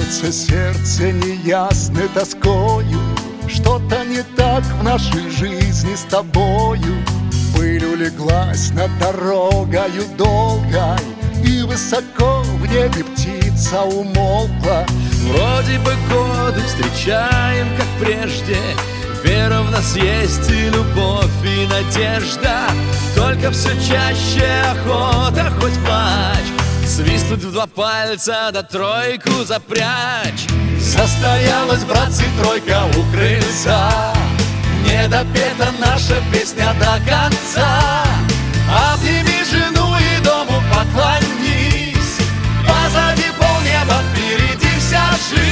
Бьется сердце неясной тоскою, что-то не так в нашей жизни с тобою. Пыль улеглась над дорогою долгой, и высоко в небе птица умолкла. Вроде бы годы встречаем, как прежде, вера в нас есть и любовь, и надежда. Только все чаще охота хоть плачь, свистнуть в два пальца да тройку запрячь. Состоялась, братцы, тройка у крыльца, не допета наша песня до конца. Обними жену и дому поклонись, позади полнеба, впереди вся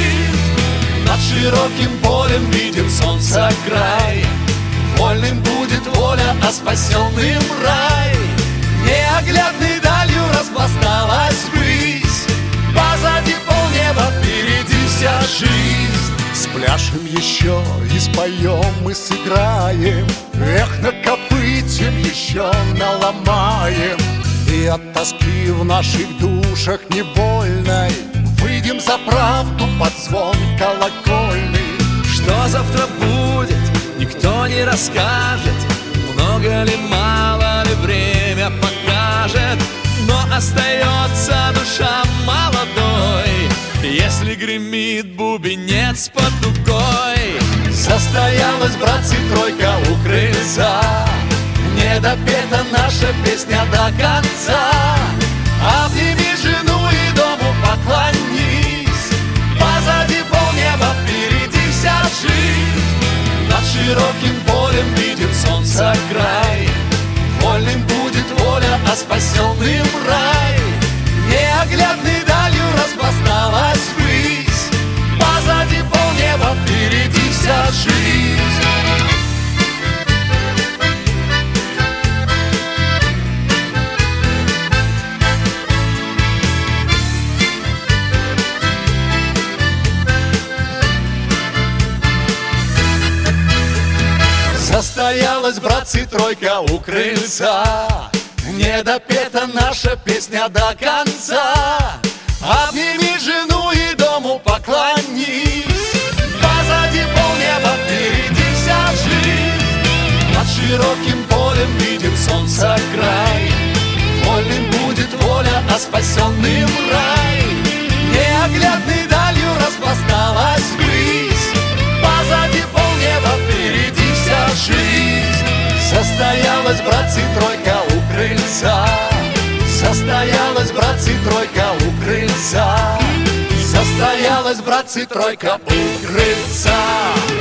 жизнь. Над широким полем виден солнца край, вольным будет воля, а спасенным рай. Неоглядной далью распласталась высь, позади полнеба, впереди вся жизнь. Спляшем еще и споем, и сыграем, эх, накопытим еще наломаем. И от тоски в наших душах невольной выйдем за правду под звон колокольный. Что завтра будет, никто не расскажет, много ли, мало ли, время покажет. Но остается душа молодой, если гремит бубенец под дугой. Состоялась, братцы, тройка у крыльца, не допета наша песня до конца. Обними жену и дому поклонись, позади полнеба, впереди вся жизнь. Над широким полем виден солнца край, вольным будет воля, а спасенным рай. Неоглядной далью распласталась высь, позади полнеба, впереди вся жизнь. Состоялась, братцы, тройка у крыльца, не допета наша песня до конца. Обними жену и дому поклонись, позади полнеба, впереди вся жизнь. Над широким полем виден солнца край, вольным будет воля, а спасенным рай. Неоглядной далью распласталась высь, позади полнеба, впереди вся жизнь. Состоялась, братцы, тройка у крыльца, состоялась, братцы, тройка у крыльца, состоялась, братцы, тройка у крыльца.